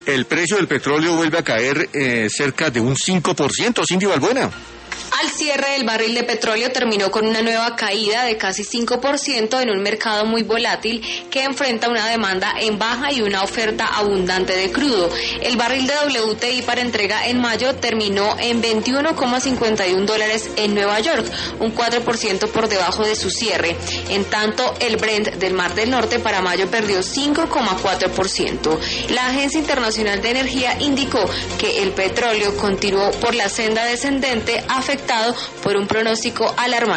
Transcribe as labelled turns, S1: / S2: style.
S1: El precio del petróleo vuelve a caer cerca de un 5%, Cindy Balbuena.
S2: Al cierre, el barril de petróleo terminó con una nueva caída de casi 5% en un mercado muy volátil que enfrenta una demanda en baja y una oferta abundante de crudo. El barril de WTI para entrega en mayo terminó en $21,51 en Nueva York, un 4% por debajo de su cierre. En tanto, el Brent del Mar del Norte para mayo perdió 5,4%. La Agencia Internacional de Energía indicó que el petróleo continuó por la senda descendente afectado por un pronóstico alarmante.